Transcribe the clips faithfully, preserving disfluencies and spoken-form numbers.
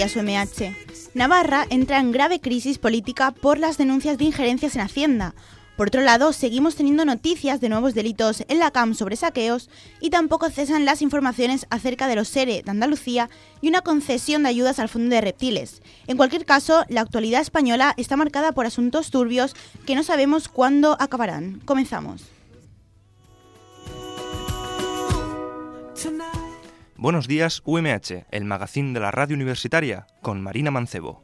días, U M H. Navarra entra en grave crisis política por las denuncias de injerencias en Hacienda. Por otro lado, seguimos teniendo noticias de nuevos delitos en la C A M sobre saqueos y tampoco cesan las informaciones acerca de los ERE de Andalucía y una concesión de ayudas al Fondo de Reptiles. En cualquier caso, la actualidad española está marcada por asuntos turbios que no sabemos cuándo acabarán. Comenzamos. Buenos días, U M H, el magazín de la radio universitaria, con Marina Mancebo.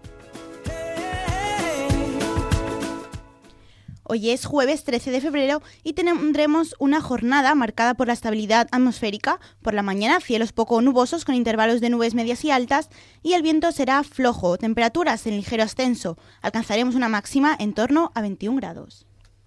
Hoy es jueves trece de febrero y tendremos una jornada marcada por la estabilidad atmosférica. Por la mañana, cielos poco nubosos con intervalos de nubes medias y altas y el viento será flojo. Temperaturas en ligero ascenso. Alcanzaremos una máxima en torno a veintiún grados.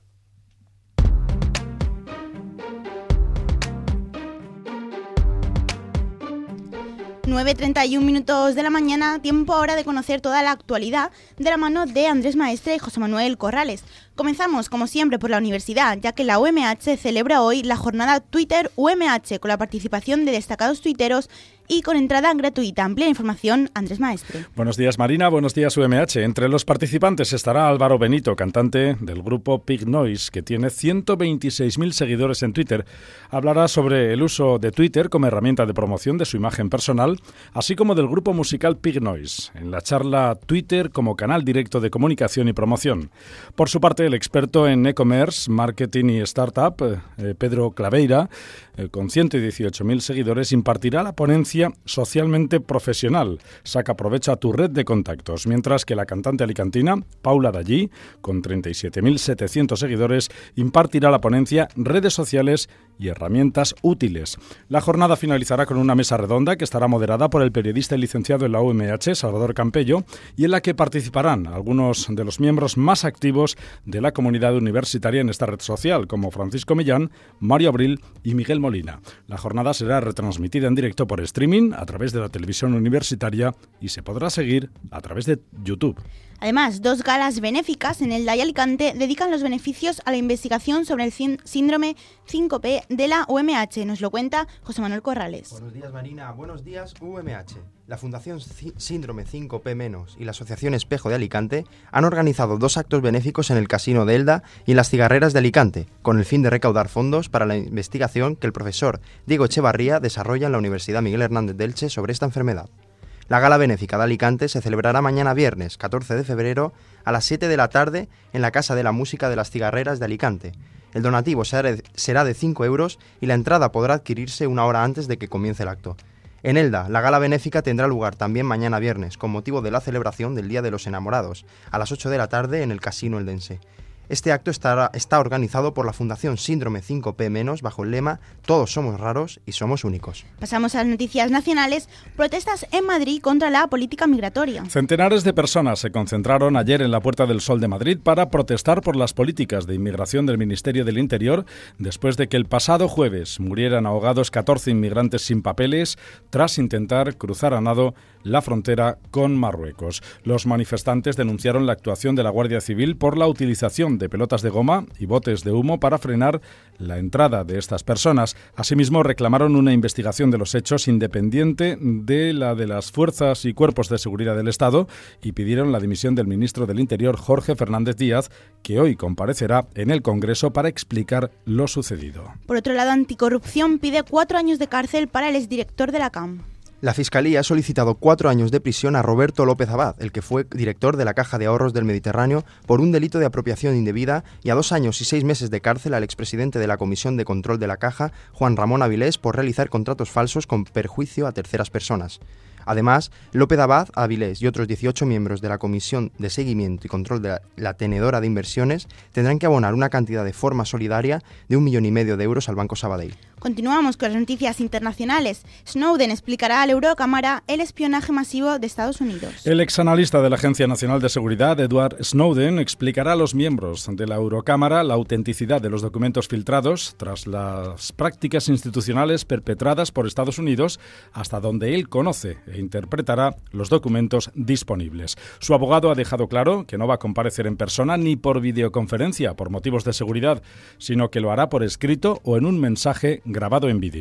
nueve treinta y un minutos de la mañana, tiempo ahora de conocer toda la actualidad de la mano de Andrés Maestre y José Manuel Corrales. Comenzamos, como siempre, por la universidad, ya que la U M H celebra hoy la jornada Twitter U M H con la participación de destacados tuiteros y con entrada gratuita. Amplia información, Andrés Maestre. Buenos días, Marina. Buenos días, U M H. Entre los participantes estará Álvaro Benito, cantante del grupo Pig Noise, que tiene ciento veintiséis mil seguidores en Twitter. Hablará sobre el uso de Twitter como herramienta de promoción de su imagen personal, así como del grupo musical Pig Noise, en la charla Twitter como canal directo de comunicación y promoción. Por su parte, el experto en e-commerce, marketing y startup, eh, Pedro Claveira, eh, con ciento dieciocho mil seguidores, impartirá la ponencia Socialmente Profesional. Saca provecho a tu red de contactos, mientras que la cantante alicantina, Paula Dallí, con treinta y siete mil setecientos seguidores, impartirá la ponencia Redes Sociales y Herramientas Útiles. La jornada finalizará con una mesa redonda que estará moderada por el periodista y licenciado en la U M H, Salvador Campello, y en la que participarán algunos de los miembros más activos de la comunidad universitaria en esta red social, como Francisco Millán, Mario Abril y Miguel Molina. La jornada será retransmitida en directo por streaming a través de la televisión universitaria y se podrá seguir a través de YouTube. Además, dos galas benéficas en Elda y Alicante dedican los beneficios a la investigación sobre el síndrome cinco P de la U M H. Nos lo cuenta José Manuel Corrales. Buenos días, Marina. Buenos días, U M H. La Fundación Síndrome cinco P menos y la Asociación Espejo de Alicante han organizado dos actos benéficos en el Casino de Elda y en las Cigarreras de Alicante, con el fin de recaudar fondos para la investigación que el profesor Diego Echevarría desarrolla en la Universidad Miguel Hernández de Elche sobre esta enfermedad. La gala benéfica de Alicante se celebrará mañana viernes, catorce de febrero, a las siete de la tarde en la Casa de la Música de las Cigarreras de Alicante. El donativo será de cinco euros y la entrada podrá adquirirse una hora antes de que comience el acto. En Elda, la gala benéfica tendrá lugar también mañana viernes, con motivo de la celebración del Día de los Enamorados, a las ocho de la tarde en el Casino Eldense. Este acto estará, está organizado por la Fundación Síndrome cinco P menos bajo el lema Todos somos raros y somos únicos. Pasamos a las noticias nacionales. Protestas en Madrid contra la política migratoria. Centenares de personas se concentraron ayer en la Puerta del Sol de Madrid para protestar por las políticas de inmigración del Ministerio del Interior después de que el pasado jueves murieran ahogados catorce inmigrantes sin papeles tras intentar cruzar a nado la frontera con Marruecos. Los manifestantes denunciaron la actuación de la Guardia Civil por la utilización de pelotas de goma y botes de humo para frenar la entrada de estas personas. Asimismo, reclamaron una investigación de los hechos independiente de la de las fuerzas y cuerpos de seguridad del Estado y pidieron la dimisión del ministro del Interior, Jorge Fernández Díaz, que hoy comparecerá en el Congreso para explicar lo sucedido. Por otro lado, Anticorrupción pide cuatro años de cárcel para el exdirector de la C A M. La Fiscalía ha solicitado cuatro años de prisión a Roberto López Abad, el que fue director de la Caja de Ahorros del Mediterráneo, por un delito de apropiación indebida, y a dos años y seis meses de cárcel al expresidente de la Comisión de Control de la Caja, Juan Ramón Avilés, por realizar contratos falsos con perjuicio a terceras personas. Además, López Abad, Avilés y otros dieciocho miembros de la Comisión de Seguimiento y Control de la, la Tenedora de Inversiones tendrán que abonar una cantidad de forma solidaria de un millón y medio de euros al Banco Sabadell. Continuamos con las noticias internacionales. Snowden explicará a la Eurocámara el espionaje masivo de Estados Unidos. El exanalista de la Agencia Nacional de Seguridad, Edward Snowden, explicará a los miembros de la Eurocámara la autenticidad de los documentos filtrados tras las prácticas institucionales perpetradas por Estados Unidos, hasta donde él conoce e interpretará los documentos disponibles. Su abogado ha dejado claro que no va a comparecer en persona ni por videoconferencia por motivos de seguridad, sino que lo hará por escrito o en un mensaje grabado en vídeo.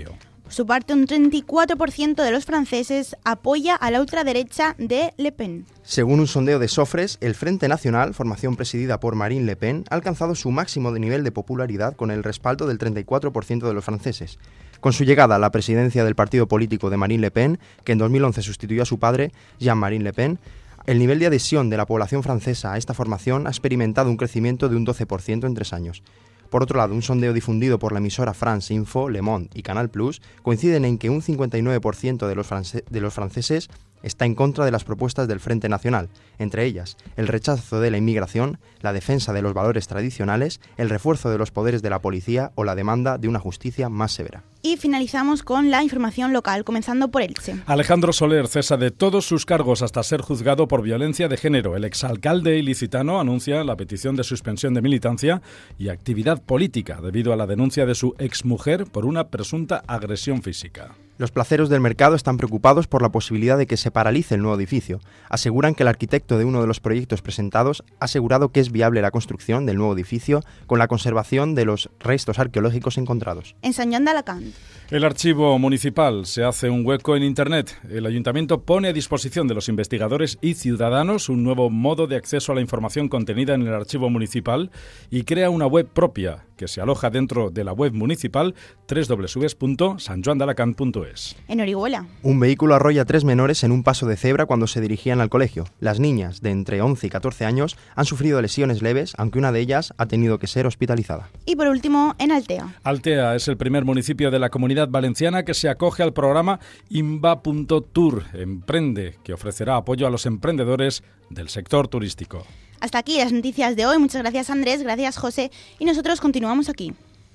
Por su parte, un treinta y cuatro por ciento de los franceses apoya a la ultraderecha de Le Pen. Según un sondeo de Sofres, el Frente Nacional, formación presidida por Marine Le Pen, ha alcanzado su máximo de nivel de popularidad con el respaldo del treinta y cuatro por ciento de los franceses. Con su llegada a la presidencia del partido político de Marine Le Pen, que en dos mil once sustituyó a su padre, Jean-Marie Le Pen, el nivel de adhesión de la población francesa a esta formación ha experimentado un crecimiento de un doce por ciento en tres años. Por otro lado, un sondeo difundido por la emisora France Info, Le Monde y Canal Plus coinciden en que un cincuenta y nueve por ciento de los, france- de los franceses está en contra de las propuestas del Frente Nacional, entre ellas el rechazo de la inmigración, la defensa de los valores tradicionales, el refuerzo de los poderes de la policía o la demanda de una justicia más severa. Y finalizamos con la información local, comenzando por Elche. Alejandro Soler cesa de todos sus cargos hasta ser juzgado por violencia de género. El exalcalde ilicitano anuncia la petición de suspensión de militancia y actividad política debido a la denuncia de su exmujer por una presunta agresión física. Los placeros del mercado están preocupados por la posibilidad de que se paralice el nuevo edificio. Aseguran que el arquitecto de uno de los proyectos presentados ha asegurado que es viable la construcción del nuevo edificio con la conservación de los restos arqueológicos encontrados. En Sant Joan d'Alacant. El archivo municipal se hace un hueco en Internet. El ayuntamiento pone a disposición de los investigadores y ciudadanos un nuevo modo de acceso a la información contenida en el archivo municipal y crea una web propia que se aloja dentro de la web municipal doble u doble u doble u punto sant joan d'alacant punto es. En Orihuela. Un vehículo arrolla a tres menores en un paso de cebra cuando se dirigían al colegio. Las niñas, de entre once y catorce años, han sufrido lesiones leves, aunque una de ellas ha tenido que ser hospitalizada. Y por último, en Altea. Altea es el primer municipio de la Comunidad Valenciana que se acoge al programa inva punto tour, Emprende, que ofrecerá apoyo a los emprendedores del sector turístico. Hasta aquí las noticias de hoy. Muchas gracias, Andrés, gracias, José, y nosotros continuamos aquí.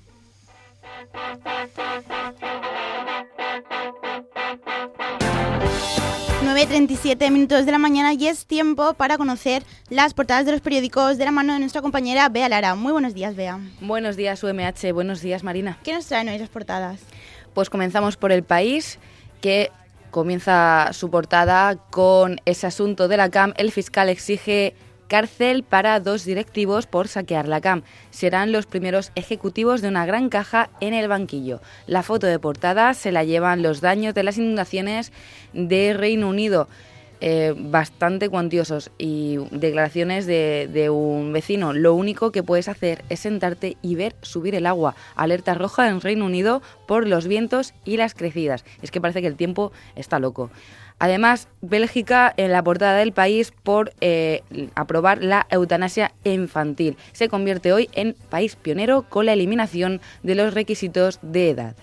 nueve y treinta y siete minutos de la mañana y es tiempo para conocer las portadas de los periódicos de la mano de nuestra compañera Bea Lara. Muy buenos días, Bea. Buenos días, U M H. Buenos días, Marina. ¿Qué nos traen hoy las portadas? Pues comenzamos por El País, que comienza su portada con ese asunto de la C A M. El fiscal exige cárcel para dos directivos por saquear la C A M. Serán los primeros ejecutivos de una gran caja en el banquillo. La foto de portada se la llevan los daños de las inundaciones de Reino Unido, eh, bastante cuantiosos, y declaraciones de, de un vecino. Lo único que puedes hacer es sentarte y ver subir el agua. Alerta roja en Reino Unido por los vientos y las crecidas. Es que parece que el tiempo está loco. Además, Bélgica en la portada del País por eh, aprobar la eutanasia infantil. Se convierte hoy en país pionero con la eliminación de los requisitos de edad.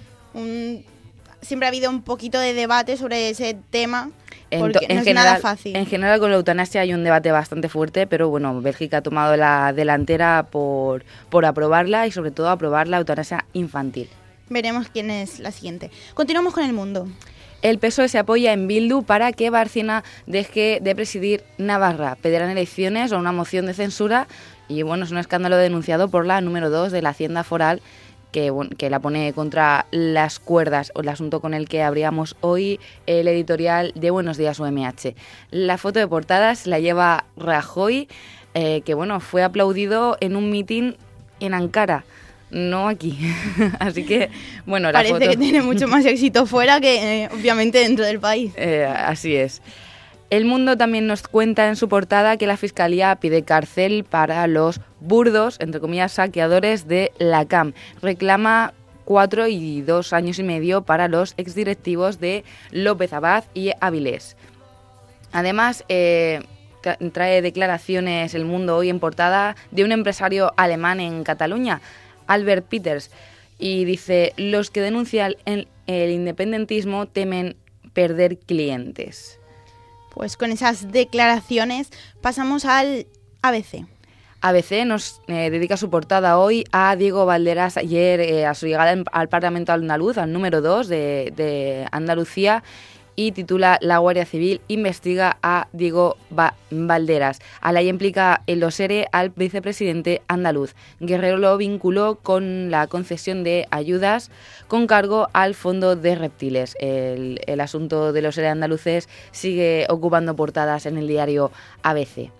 Un, siempre ha habido un poquito de debate sobre ese tema, porque en, no en es general, nada fácil. En general con la eutanasia hay un debate bastante fuerte, pero bueno, Bélgica ha tomado la delantera por, por aprobarla y sobre todo aprobar la eutanasia infantil. Veremos quién es la siguiente. Continuamos con El Mundo. El P S O E se apoya en Bildu para que Bárcena deje de presidir Navarra. Pedirán elecciones o una moción de censura y bueno, es un escándalo denunciado por la número dos de la Hacienda Foral que, bueno, que la pone contra las cuerdas, o el asunto con el que abríamos hoy el editorial de Buenos Días U M H. La foto de portada se la lleva Rajoy, eh, que bueno, fue aplaudido en un mitin en Ankara. No aquí. Así que, bueno, la Parece foto... que tiene mucho más éxito fuera que, eh, obviamente, dentro del país. Eh, así es. El Mundo también nos cuenta en su portada que la Fiscalía pide cárcel para los burdos, entre comillas, saqueadores de la C A M. Reclama cuatro y dos años y medio para los exdirectivos de López Abad y Avilés. Además, eh, trae declaraciones El Mundo hoy en portada de un empresario alemán en Cataluña, Albert Peters, y dice: los que denuncian el, el independentismo temen perder clientes. Pues con esas declaraciones pasamos al A B C. A B C nos eh, dedica su portada hoy a Diego Valderas ayer, eh, a su llegada en, al Parlamento andaluz, al número dos de, de Andalucía, y titula La Guardia Civil investiga a Diego ba- Valderas. A la implica en los ERE al vicepresidente andaluz. Guerrero lo vinculó con la concesión de ayudas con cargo al Fondo de Reptiles. El, el asunto de los ERE andaluces sigue ocupando portadas en el diario A B C.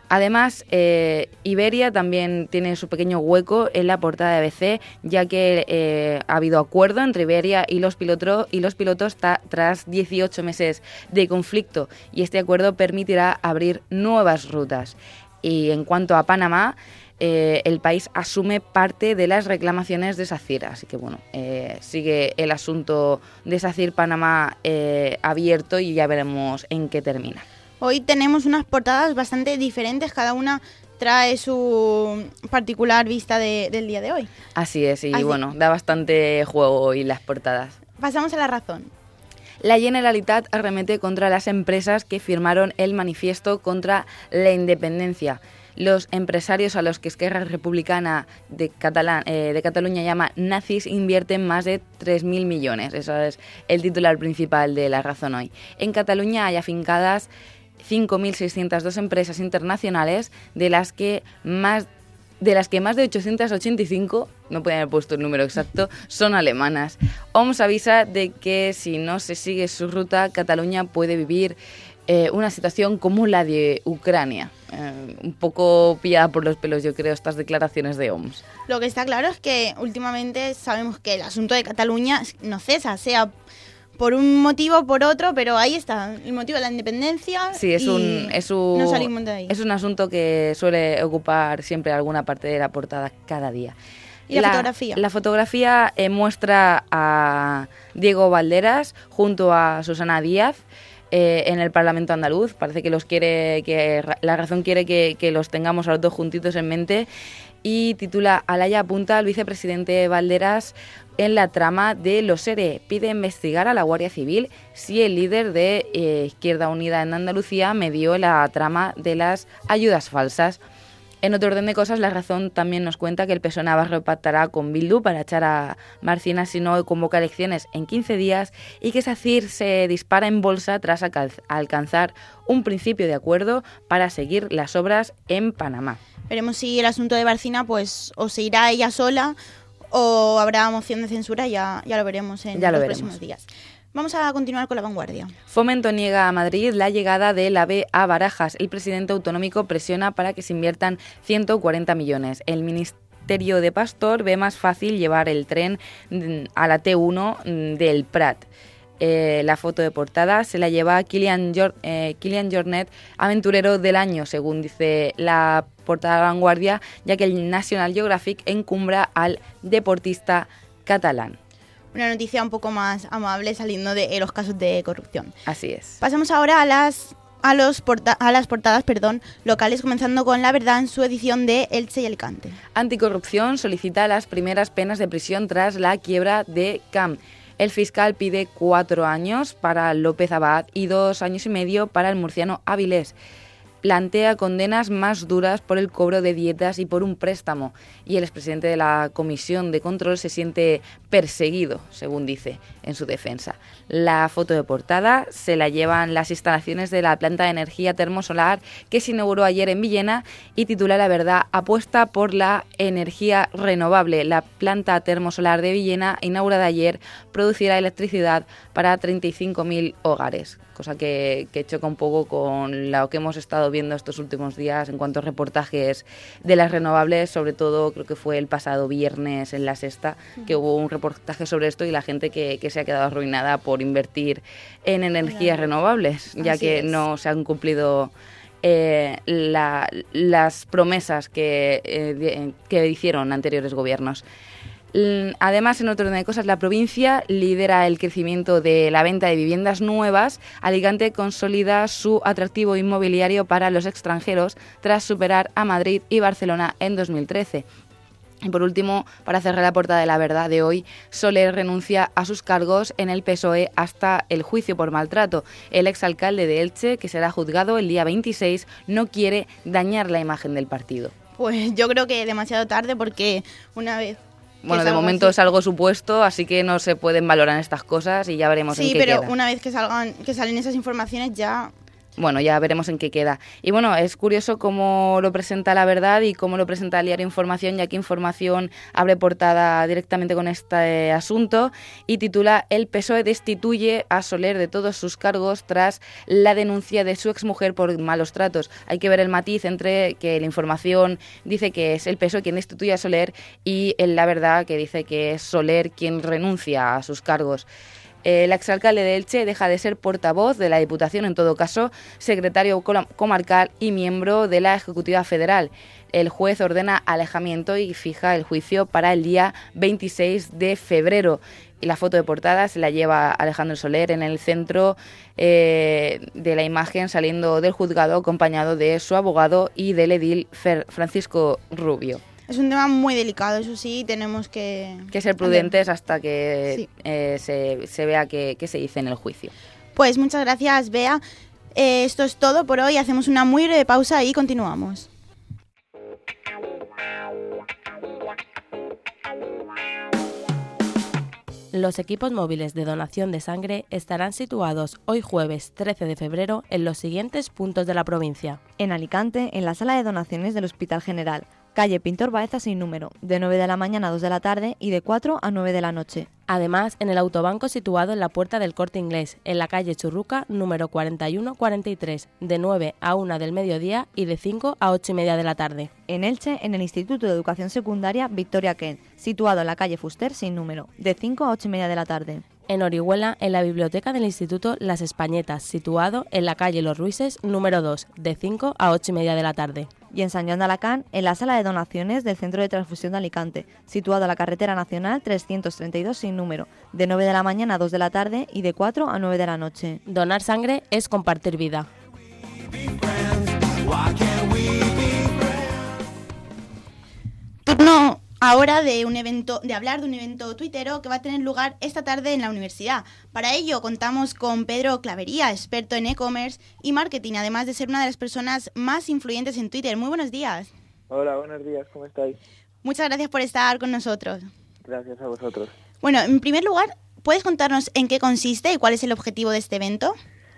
Además, eh, Iberia también tiene su pequeño hueco en la portada de A B C, ya que eh, ha habido acuerdo entre Iberia y los, piloto, y los pilotos ta, tras dieciocho meses de conflicto, y este acuerdo permitirá abrir nuevas rutas. Y en cuanto a Panamá, eh, el país asume parte de las reclamaciones de SACIR, así que bueno, eh, sigue el asunto de SACIR-Panamá eh, abierto y ya veremos en qué termina. Hoy tenemos unas portadas bastante diferentes, cada una trae su particular vista de, del día de hoy. Así es, y Así. bueno, da bastante juego hoy las portadas. Pasamos a La Razón. La Generalitat arremete contra las empresas que firmaron el manifiesto contra la independencia. Los empresarios a los que Esquerra Republicana de, Catalán, eh, de Cataluña llama nazis invierten más de tres mil millones. Eso es el titular principal de La Razón hoy. En Cataluña hay afincadas cinco mil seiscientas dos empresas internacionales, de las que más de las que más de ochocientas ochenta y cinco, no pueden haber puesto el número exacto, son alemanas. O M S avisa de que si no se sigue su ruta, Cataluña puede vivir eh, una situación como la de Ucrania. Eh, un poco pillada por los pelos, yo creo, estas declaraciones de O M S. Lo que está claro es que últimamente sabemos que el asunto de Cataluña no cesa, sea por un motivo o por otro, pero ahí está, el motivo de la independencia. Sí, es y un, es un, no salimos de ahí. Es un asunto que suele ocupar siempre alguna parte de la portada cada día. ¿Y la, la fotografía? La fotografía eh, muestra a Diego Valderas junto a Susana Díaz eh, en el Parlamento andaluz. Parece que los quiere, que La Razón quiere que, que los tengamos a los dos juntitos en mente. Y titula: Alaya apunta al vicepresidente Valderas en la trama de los ERE. Pide investigar a la Guardia Civil si el líder de eh, Izquierda Unida en Andalucía medió la trama de las ayudas falsas. En otro orden de cosas, La Razón también nos cuenta que el P S O E navarro pactará con Bildu para echar a Marcina si no convoca elecciones en quince días, y que SACIR se dispara en bolsa tras alcanzar un principio de acuerdo para seguir las obras en Panamá. Veremos si el asunto de Barcina pues o se irá ella sola o habrá moción de censura, ya, ya lo veremos en ya lo los veremos. próximos días. Vamos a continuar con La Vanguardia. Fomento niega a Madrid la llegada del AVE a Barajas. El presidente autonómico presiona para que se inviertan ciento cuarenta millones. El Ministerio de Pastor ve más fácil llevar el tren a la T uno del Prat. Eh, la foto de portada se la lleva Kilian, Jor- eh, Kilian Jornet, aventurero del año, según dice la portada de La Vanguardia, ya que el National Geographic encumbra al deportista catalán. Una noticia un poco más amable saliendo de los casos de corrupción. Así es. Pasamos ahora a las a los porta- a las portadas, perdón, locales, comenzando con La Verdad en su edición de Elche y Alicante. Anticorrupción solicita las primeras penas de prisión tras la quiebra de C A M. El fiscal pide cuatro años para López Abad y dos años y medio para el murciano Avilés. Plantea condenas más duras por el cobro de dietas y por un préstamo. Y el expresidente de la Comisión de Control se siente perseguido, según dice en su defensa. La foto de portada se la llevan las instalaciones de la planta de energía termosolar que se inauguró ayer en Villena y titula La Verdad: apuesta por la energía renovable. La planta termosolar de Villena, inaugurada ayer, producirá electricidad para treinta y cinco mil hogares, cosa que, que choca un poco con lo que hemos estado viendo estos últimos días en cuanto a reportajes de las renovables, sobre todo creo que fue el pasado viernes en La Sexta, que hubo un reportaje sobre esto y la gente que, que se ha quedado arruinada por invertir en energías renovables, ya Así que es. no se han cumplido eh, la, las promesas que, eh, de, que hicieron anteriores gobiernos. Además, en otro orden de cosas, la provincia lidera el crecimiento de la venta de viviendas nuevas. Alicante consolida su atractivo inmobiliario para los extranjeros tras superar a Madrid y Barcelona en dos mil trece. Y por último, para cerrar la portada de La Verdad de hoy, Soler renuncia a sus cargos en el P S O E hasta el juicio por maltrato. El exalcalde de Elche, que será juzgado el día veintiséis, no quiere dañar la imagen del partido. Pues yo creo que demasiado tarde, porque una vez... Bueno, de momento así. Es algo supuesto, así que no se pueden valorar estas cosas y ya veremos sí, en qué pero queda. una vez que salgan, que salen esas informaciones ya bueno, ya veremos en qué queda. Y bueno, es curioso cómo lo presenta La Verdad y cómo lo presenta el diario Información, ya que Información abre portada directamente con este asunto y titula "El P S O E destituye a Soler de todos sus cargos tras la denuncia de su exmujer por malos tratos". Hay que ver el matiz entre que la Información dice que es el P S O E quien destituye a Soler y en La Verdad que dice que es Soler quien renuncia a sus cargos. El exalcalde de Elche deja de ser portavoz de la Diputación, en todo caso, secretario comarcal y miembro de la Ejecutiva Federal. El juez ordena alejamiento y fija el juicio para el día veintiséis de febrero. Y la foto de portada se la lleva Alejandro Soler en el centro eh, de la imagen, saliendo del juzgado acompañado de su abogado y del edil Fer Francisco Rubio. Es un tema muy delicado, eso sí, tenemos que... Que ser prudentes hasta que sí. eh, se, se vea qué se dice en el juicio. Pues muchas gracias, Bea. Eh, esto es todo por hoy. Hacemos una muy breve pausa y continuamos. Los equipos móviles de donación de sangre estarán situados hoy jueves trece de febrero en los siguientes puntos de la provincia. En Alicante, en la sala de donaciones del Hospital General, calle Pintor Baeza sin número, de nueve de la mañana a dos de la tarde y de cuatro a nueve de la noche. Además, en el autobanco situado en la Puerta del Corte Inglés, en la calle Churruca, número cuarenta y uno cuarenta y tres, de nueve a una del mediodía y de cinco a ocho y media de la tarde. En Elche, en el Instituto de Educación Secundaria Victoria Kent, situado en la calle Fuster sin número, de cinco a ocho y media de la tarde. En Orihuela, en la biblioteca del Instituto Las Españetas, situado en la calle Los Ruises, número dos, de cinco a ocho y media de la tarde. Y en San Joan de Alacant, en la sala de donaciones del Centro de Transfusión de Alicante, situado en la carretera nacional trescientos treinta y dos sin número, de nueve de la mañana a dos de la tarde y de cuatro a nueve de la noche. Donar sangre es compartir vida. Turno ahora de un evento, de hablar de un evento tuitero que va a tener lugar esta tarde en la universidad. Para ello contamos con Pedro Clavería, experto en e-commerce y marketing, además de ser una de las personas más influyentes en Twitter. Muy buenos días. Hola, buenos días, ¿cómo estáis? Muchas gracias por estar con nosotros. Gracias a vosotros. Bueno, en primer lugar, ¿puedes contarnos en qué consiste y cuál es el objetivo de este evento?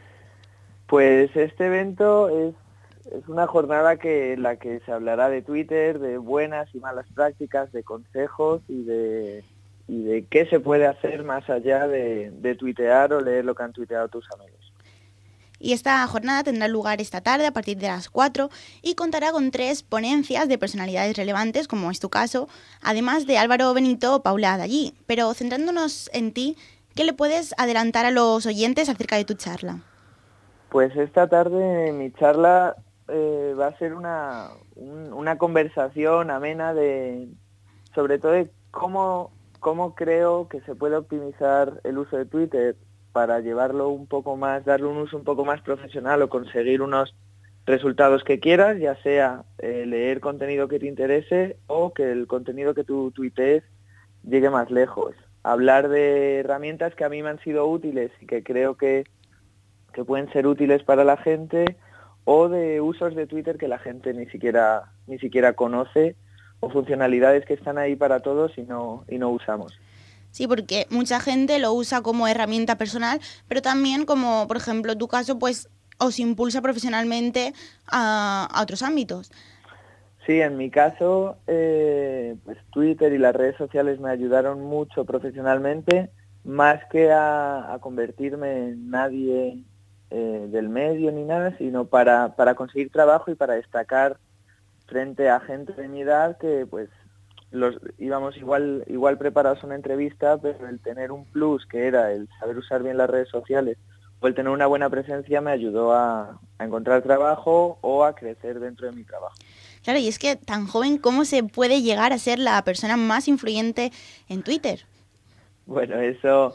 Pues este evento es Es una jornada que en la que se hablará de Twitter, de buenas y malas prácticas, de consejos y de, y de qué se puede hacer más allá de, de tuitear o leer lo que han tuiteado tus amigos. Y esta jornada tendrá lugar esta tarde a partir de las cuatro y contará con tres ponencias de personalidades relevantes, como es tu caso, además de Álvaro Benito o Paula Adallí. Pero centrándonos en ti, ¿qué le puedes adelantar a los oyentes acerca de tu charla? Pues esta tarde mi charla Eh, va a ser una, un, una conversación amena de, sobre todo de cómo, cómo creo que se puede optimizar el uso de Twitter para llevarlo un poco más, darle un uso un poco más profesional o conseguir unos resultados que quieras, ya sea eh, leer contenido que te interese o que el contenido que tú tuitees llegue más lejos. Hablar de herramientas que a mí me han sido útiles y que creo que, que pueden ser útiles para la gente, o de usos de Twitter que la gente ni siquiera ni siquiera conoce, o funcionalidades que están ahí para todos y no y no usamos. Sí, porque mucha gente lo usa como herramienta personal, pero también como, por ejemplo, tu caso, pues os impulsa profesionalmente a, a otros ámbitos. Sí, en mi caso, eh, pues Twitter y las redes sociales me ayudaron mucho profesionalmente, más que a, a convertirme en nadie Eh, del medio ni nada, sino para, para conseguir trabajo y para destacar frente a gente de mi edad que pues los íbamos igual igual preparados a una entrevista, pero el tener un plus que era el saber usar bien las redes sociales o el tener una buena presencia me ayudó a, a encontrar trabajo o a crecer dentro de mi trabajo. Claro, y es que tan joven, ¿cómo se puede llegar a ser la persona más influyente en Twitter? Bueno, eso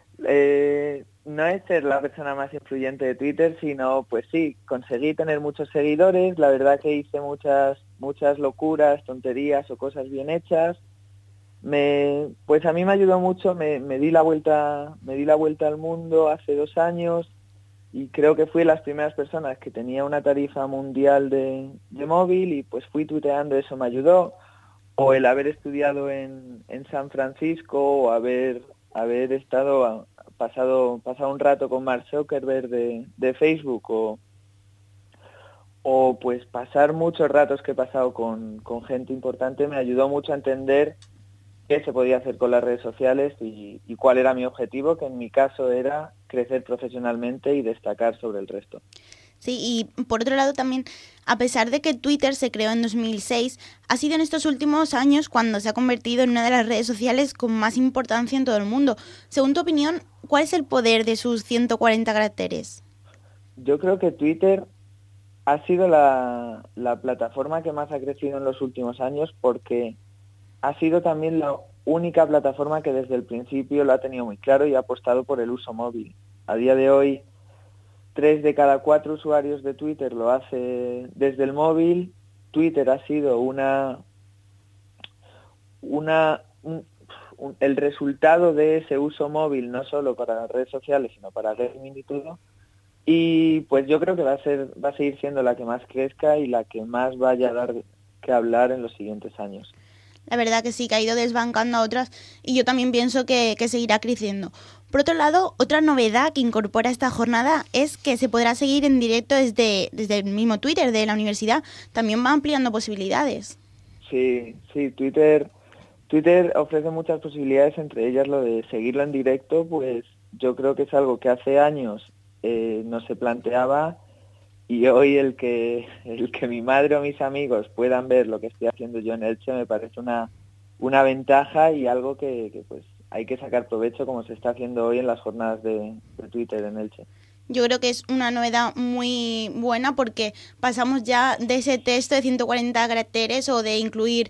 eh, no es ser la persona más influyente de Twitter, sino, pues sí, conseguí tener muchos seguidores. La verdad que hice muchas muchas locuras, tonterías o cosas bien hechas. Me, pues a mí me ayudó mucho. Me, me di la vuelta, me di la vuelta al mundo hace dos años y creo que fui las primeras personas que tenía una tarifa mundial de, de móvil y pues fui tuiteando, eso me ayudó. O el haber estudiado en, en San Francisco o haber haber estado a, pasado pasado un rato con Mark Zuckerberg de, de Facebook o, o pues pasar muchos ratos que he pasado con, con gente importante me ayudó mucho a entender qué se podía hacer con las redes sociales y, y cuál era mi objetivo, que en mi caso era crecer profesionalmente y destacar sobre el resto. Sí, y por otro lado también, a pesar de que Twitter se creó en dos mil seis, ha sido en estos últimos años cuando se ha convertido en una de las redes sociales con más importancia en todo el mundo. Según tu opinión, ¿cuál es el poder de sus ciento cuarenta caracteres? Yo creo que Twitter ha sido la, la plataforma que más ha crecido en los últimos años porque ha sido también la única plataforma que desde el principio lo ha tenido muy claro y ha apostado por el uso móvil. A día de hoy, tres de cada cuatro usuarios de Twitter lo hace desde el móvil. Twitter ha sido una, una un, un, el resultado de ese uso móvil, no solo para las redes sociales, sino para gaming y todo. Y pues yo creo que va a ser, va a seguir siendo la que más crezca y la que más vaya a dar que hablar en los siguientes años. La verdad que sí, que ha ido desbancando a otras y yo también pienso que, que seguirá creciendo. Por otro lado, otra novedad que incorpora esta jornada es que se podrá seguir en directo desde, desde el mismo Twitter de la universidad. También va ampliando posibilidades. Sí, sí, Twitter, Twitter ofrece muchas posibilidades, entre ellas lo de seguirlo en directo, pues yo creo que es algo que hace años eh, no se planteaba. Y hoy el que el que mi madre o mis amigos puedan ver lo que estoy haciendo yo en Elche me parece una, una ventaja y algo que, que pues hay que sacar provecho como se está haciendo hoy en las jornadas de, de Twitter en Elche. Yo creo que es una novedad muy buena porque pasamos ya de ese texto de ciento cuarenta caracteres o de incluir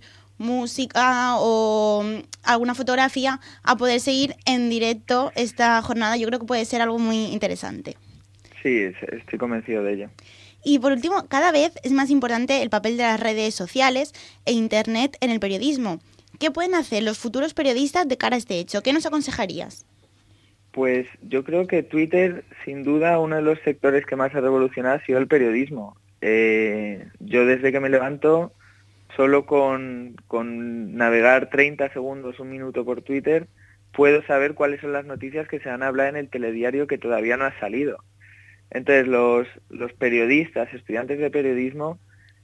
música o alguna fotografía a poder seguir en directo esta jornada. Yo creo que puede ser algo muy interesante. Sí, estoy convencido de ello. Y por último, cada vez es más importante el papel de las redes sociales e Internet en el periodismo. ¿Qué pueden hacer los futuros periodistas de cara a este hecho? ¿Qué nos aconsejarías? Pues yo creo que Twitter, sin duda, uno de los sectores que más ha revolucionado ha sido el periodismo. Eh, yo desde que me levanto, solo con, con navegar treinta segundos, un minuto por Twitter, puedo saber cuáles son las noticias que se van a hablar en el telediario que todavía no ha salido. Entonces los, los periodistas, estudiantes de periodismo,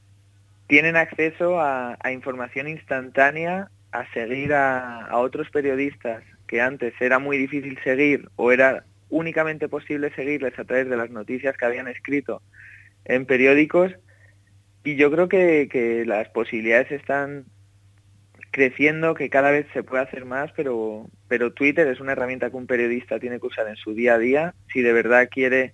tienen acceso a, a información instantánea, a seguir a, a otros periodistas que antes era muy difícil seguir o era únicamente posible seguirles a través de las noticias que habían escrito en periódicos. Y yo creo que, que las posibilidades están creciendo, que cada vez se puede hacer más, pero, pero Twitter es una herramienta que un periodista tiene que usar en su día a día si de verdad quiere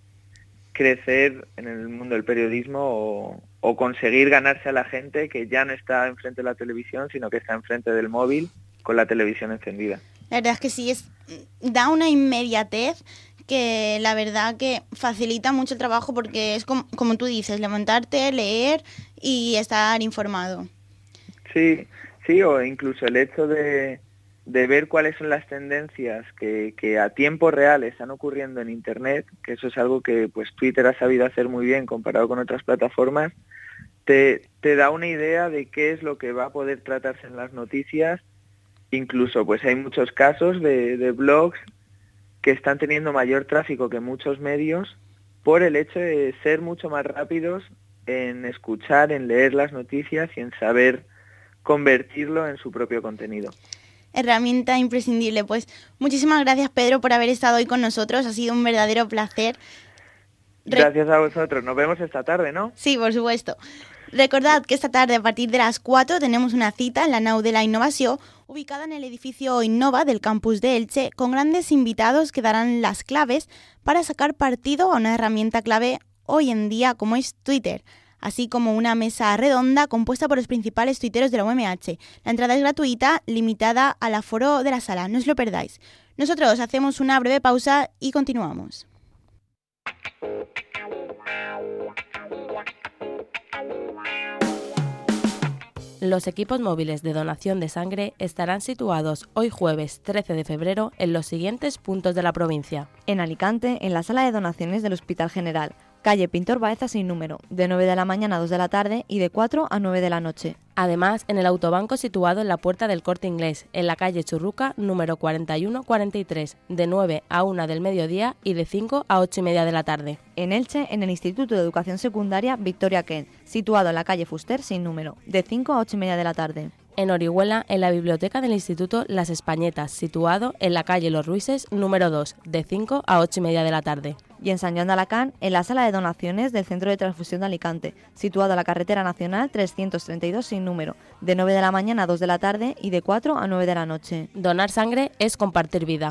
crecer en el mundo del periodismo o, o conseguir ganarse a la gente que ya no está enfrente de la televisión, sino que está enfrente del móvil con la televisión encendida. La verdad es que sí, es da una inmediatez que la verdad que facilita mucho el trabajo porque es como, como tú dices, levantarte, leer y estar informado. Sí, sí, o incluso el hecho de, de ver cuáles son las tendencias que, que a tiempo real están ocurriendo en Internet, que eso es algo que pues Twitter ha sabido hacer muy bien comparado con otras plataformas, te, te da una idea de qué es lo que va a poder tratarse en las noticias. Incluso pues hay muchos casos de, de blogs que están teniendo mayor tráfico que muchos medios por el hecho de ser mucho más rápidos en escuchar, en leer las noticias y en saber convertirlo en su propio contenido. Herramienta imprescindible. Pues muchísimas gracias, Pedro, por haber estado hoy con nosotros. Ha sido un verdadero placer. Re- Gracias a vosotros. Nos vemos esta tarde, ¿no? Sí, por supuesto. Recordad que esta tarde a partir de las cuatro tenemos una cita en la Nau de la Innovación, ubicada en el edificio Innova del campus de Elche, con grandes invitados que darán las claves para sacar partido a una herramienta clave hoy en día como es Twitter, así como una mesa redonda compuesta por los principales tuiteros de la U M H. La entrada es gratuita, limitada al aforo de la sala, no os lo perdáis. Nosotros hacemos una breve pausa y continuamos. Los equipos móviles de donación de sangre estarán situados hoy jueves trece de febrero en los siguientes puntos de la provincia. En Alicante, en la sala de donaciones del Hospital General, calle Pintor Baeza sin número, de nueve de la mañana a dos de la tarde y de cuatro a nueve de la noche. Además, en el autobanco situado en la Puerta del Corte Inglés, en la calle Churruca, número cuarenta y uno cuarenta y tres, de nueve a una del mediodía y de cinco a ocho y media de la tarde. En Elche, en el Instituto de Educación Secundaria Victoria Kent, situado en la calle Fuster sin número, de cinco a ocho y media de la tarde. En Orihuela, en la biblioteca del Instituto Las Españetas, situado en la calle Los Ruises, número dos, de cinco a ocho y media de la tarde. Y en San Joan de Alacant, en la sala de donaciones del Centro de Transfusión de Alicante, situado en la carretera nacional trescientos treinta y dos sin número, de nueve de la mañana a dos de la tarde y de cuatro a nueve de la noche. Donar sangre es compartir vida.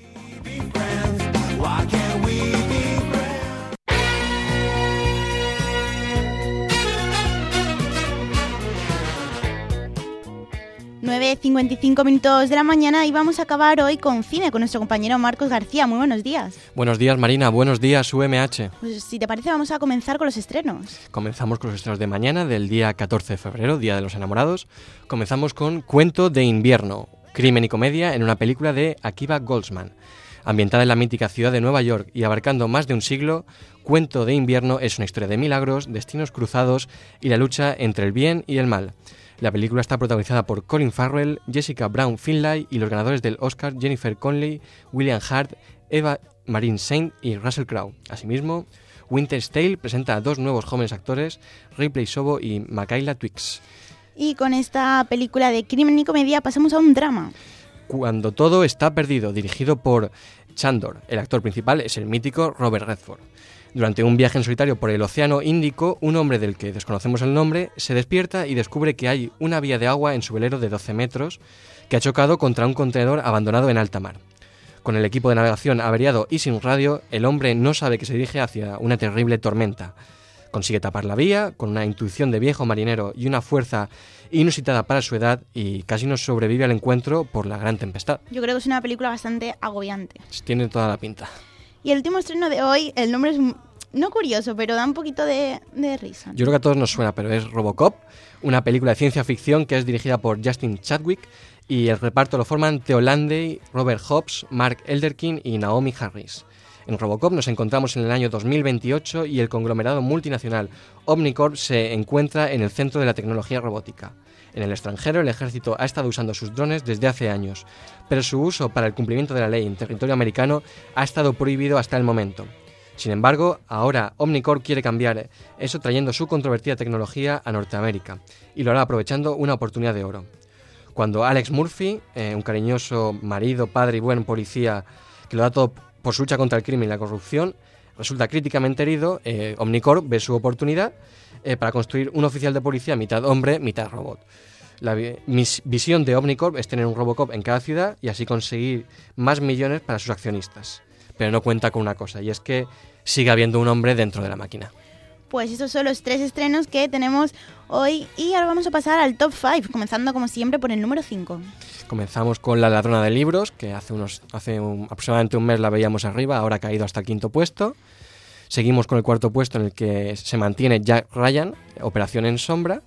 nueve cincuenta y cinco minutos de la mañana y vamos a acabar hoy con cine, con nuestro compañero Marcos García. Muy buenos días. Buenos días, Marina. Buenos días, U M H. Pues si te parece vamos a comenzar con los estrenos. Comenzamos con los estrenos de mañana, del día catorce de febrero, Día de los Enamorados. Comenzamos con Cuento de invierno, crimen y comedia en una película de Akiva Goldsman. Ambientada en la mítica ciudad de Nueva York y abarcando más de un siglo, Cuento de invierno es una historia de milagros, destinos cruzados y la lucha entre el bien y el mal. La película está protagonizada por Colin Farrell, Jessica Brown Finlay y los ganadores del Oscar Jennifer Connelly, William Hurt, Eva Marine Saint y Russell Crowe. Asimismo, Winter's Tale presenta a dos nuevos jóvenes actores, Ripley Sobo y Makayla Twix. Y con esta película de crimen y comedia pasamos a un drama. Cuando todo está perdido, dirigido por Chandor. El actor principal es el mítico Robert Redford. Durante un viaje en solitario por el Océano Índico, un hombre del que desconocemos el nombre se despierta y descubre que hay una vía de agua en su velero de doce metros que ha chocado contra un contenedor abandonado en alta mar. Con el equipo de navegación averiado y sin radio, el hombre no sabe que se dirige hacia una terrible tormenta. Consigue tapar la vía con una intuición de viejo marinero y una fuerza inusitada para su edad y casi no sobrevive al encuentro por la gran tempestad. Yo creo que es una película bastante agobiante. Tiene toda la pinta. Y el último estreno de hoy, el nombre es no curioso, pero da un poquito de, de risa. Yo creo que a todos nos suena, pero es Robocop, una película de ciencia ficción que es dirigida por Justin Chadwick y el reparto lo forman Theo Landey, Robert Hobbs, Mark Elderkin y Naomi Harris. En Robocop nos encontramos en el año dos mil veintiocho y el conglomerado multinacional Omnicorp se encuentra en el centro de la tecnología robótica. En el extranjero, el ejército ha estado usando sus drones desde hace años, pero su uso para el cumplimiento de la ley en territorio americano ha estado prohibido hasta el momento. Sin embargo, ahora Omnicorp quiere cambiar eso trayendo su controvertida tecnología a Norteamérica, y lo hará aprovechando una oportunidad de oro. Cuando Alex Murphy, eh, un cariñoso marido, padre y buen policía que lo da todo por su lucha contra el crimen y la corrupción, resulta críticamente herido, eh, Omnicorp ve su oportunidad eh, para construir un oficial de policía mitad hombre, mitad robot. La vi- mis visión de Omnicorp es tener un Robocop en cada ciudad y así conseguir más millones para sus accionistas. Pero no cuenta con una cosa, y es que sigue habiendo un hombre dentro de la máquina. Pues esos son los tres estrenos que tenemos hoy y ahora vamos a pasar al top cinco, comenzando como siempre por el número cinco. Comenzamos con La ladrona de libros, que hace unos hace un, aproximadamente un mes la veíamos arriba, ahora ha caído hasta el quinto puesto. Seguimos con el cuarto puesto en el que se mantiene Jack Ryan, Operación en sombra.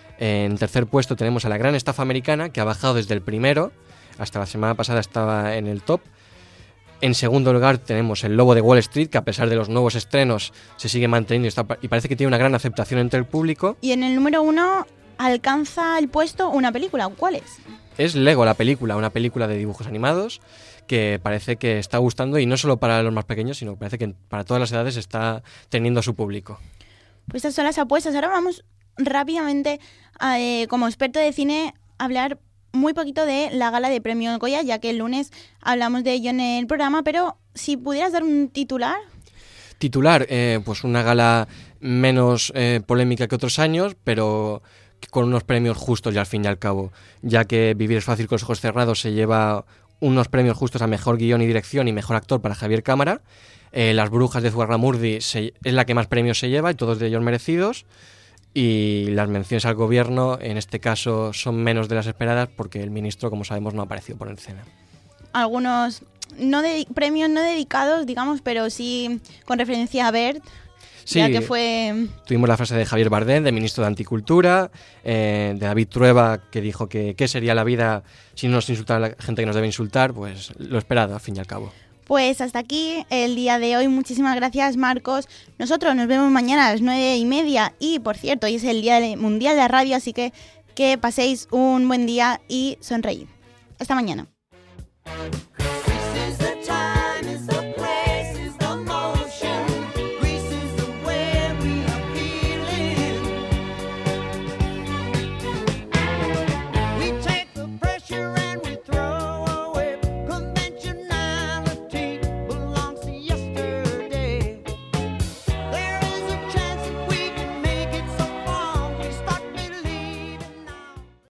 En tercer puesto tenemos a La gran estafa americana, que ha bajado desde el primero, hasta la semana pasada estaba en el top. En segundo lugar tenemos El lobo de Wall Street, que a pesar de los nuevos estrenos se sigue manteniendo y, está, y parece que tiene una gran aceptación entre el público. Y en el número uno alcanza el puesto una película. ¿Cuál es? Es Lego, la película, una película de dibujos animados que parece que está gustando, y no solo para los más pequeños, sino que parece que para todas las edades está teniendo a su público. Pues estas son las apuestas. Ahora vamos rápidamente, eh, como experto de cine, a hablar muy poquito de la gala de premio Goya, ya que el lunes hablamos de ello en el programa, pero si pudieras dar un titular. Titular, eh, pues una gala menos eh, polémica que otros años, pero con unos premios justos y al fin y al cabo, ya que Vivir es fácil con los ojos cerrados se lleva unos premios justos a mejor guión y dirección y mejor actor para Javier Cámara. Eh, Las brujas de Zugarramurdi se, es la que más premios se lleva y todos de ellos merecidos. Y las menciones al gobierno, en este caso, son menos de las esperadas porque el ministro, como sabemos, no ha aparecido por escena. Algunos no de, premios no dedicados, digamos, pero sí con referencia a Bert, sí, ya que fue... Tuvimos la frase de Javier Bardem, de ministro de Anticultura, eh, de David Trueba, que dijo que qué sería la vida si no nos insultara la gente que nos debe insultar, pues lo esperado, al fin y al cabo. Pues hasta aquí el día de hoy. Muchísimas gracias, Marcos. Nosotros nos vemos mañana a las nueve y media. Y, por cierto, hoy es el Día Mundial de la Radio, así que que paséis un buen día y sonreíd. Hasta mañana.